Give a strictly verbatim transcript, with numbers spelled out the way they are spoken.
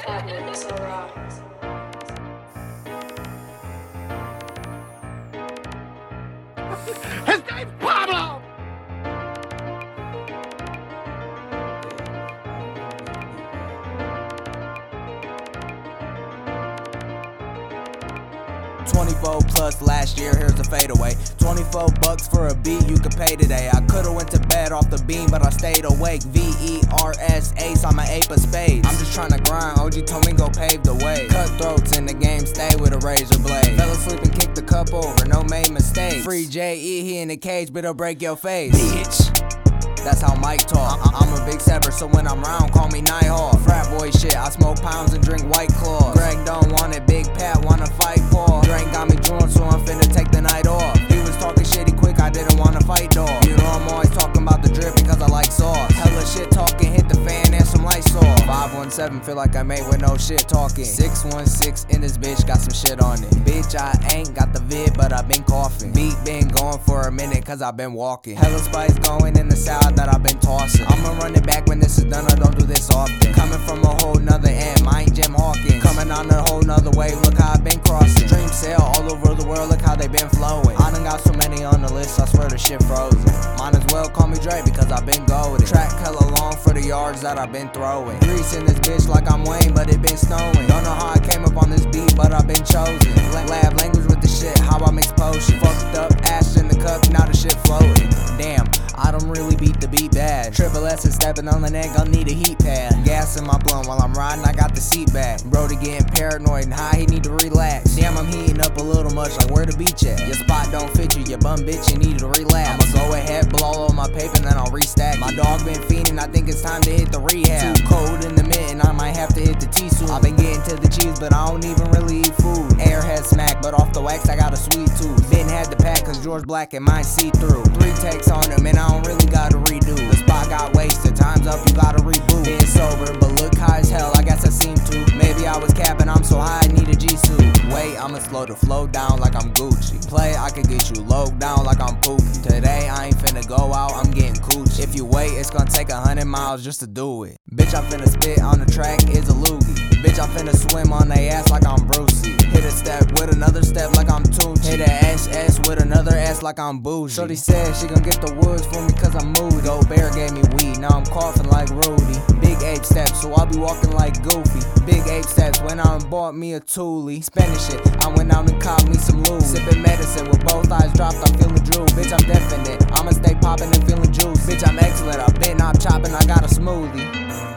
Platinum is a rock. His name's Pablo! twenty-four plus last year, here's a fadeaway. twenty-four bucks for a beat you could pay today. I could've went to bed off the beam, but I stayed awake. V E R S ace, I'm an ape of spades. I'm just tryna grind, O G told me go pave the way. Cutthroats in the game, stay with a razor blade. Fell asleep and kicked the cup over, no made mistakes. Free J E, he in the cage, but he'll break your face. Bitch. That's how Mike talk. I I'm a big sever, so when I'm round, call me Nighthawk. Frat boy shit, I smoke pounds and drink White Claws. Greg don't want it, Big Pat wanna fight Paul. Drink got me drunk, so I'm finna take the night off. He was talking shitty quick, I didn't wanna fight dog. You know I'm always talking about the drip because I like sauce. Hella shit talking, hit the fan and some lights off. five one seven, feel like I made with no shit talking. six one six in this bitch, got some shit on it. Bitch, I ain't got the vid, but I been coughing. Beat been going for a minute, cause I been walking. Hella spice going in the salad that I've been tossing. I'ma run it back when this is done, I don't do this often. Coming from a whole nother end, mine Jim Hawkins. Coming on a whole nother way, look how I been crossing. Dream sail all over the world, look how they been flowing. I done got so many on the list, I swear the shit frozen. Might as well call me Dre because I been golden. Track hella long for the yards that I been throwing. Grease in this bitch like I'm Wayne, but it been snowing. Don't know how I came up on this beat, but I been chosen. Lab language with the shit, how I mix potion. Fucked up, ash in the cup, now the shit floating. Damn, I don't really beat the beat bad. Triple S is stepping on the neck, gon' need a heat pad. Gas in my blunt while I'm riding, I got the seat back. Brody getting paranoid and high, he need to relax. Damn, I'm heating up a little much, like where the beach at? Your spot don't fit you, you bum bitch, you need to relapse. I'ma go ahead, blow all of my paper, and then I'll restack. My dog been fiending, I think it's time to hit the rehab. Too cold in the mitten, I might have to hit the tea soon. I've been getting to the cheese, but I don't even really eat food. Airhead smack, but off the wax, I got a sweet tooth. Ben had the pack, cause George Black and mine see through. Three takes on him, and I don't really gotta redo. The spot got wasted, time's up, you gotta reboot. Been sober, but look high as hell, I guess I seem to. Maybe I was capping, I'm so high, I need a G-suit. Wait, I'ma slow the flow down like I'm Gucci. Play, I could get you low down like I'm Pookie. Today, I ain't finna go out, I'm getting coochie. If you wait, it's gonna take a hundred miles just to do it. Bitch, I'm finna spit on the track, is a loogie. Bitch, I'm finna swim on they ass like I'm Brucey. Hit a step with another step like I'm Tunechi. Hit a S S with another S like I'm bougie. Shorty said she gon' get the woods for me cause I'm moody. Go Bear gave me weed, now I'm coughing like Rudy. Big ape steps, so I'll be walking like Goofy. Big ape steps, went out and bought me a Thule. Spanish shit, I went out and caught me some lube. Sipping medicine with both eyes dropped, I'm feeling drool. Bitch, I'm definite, I'ma stay popping and feeling juice. Bitch, I'm excellent, I've been up chopping, I got a smoothie.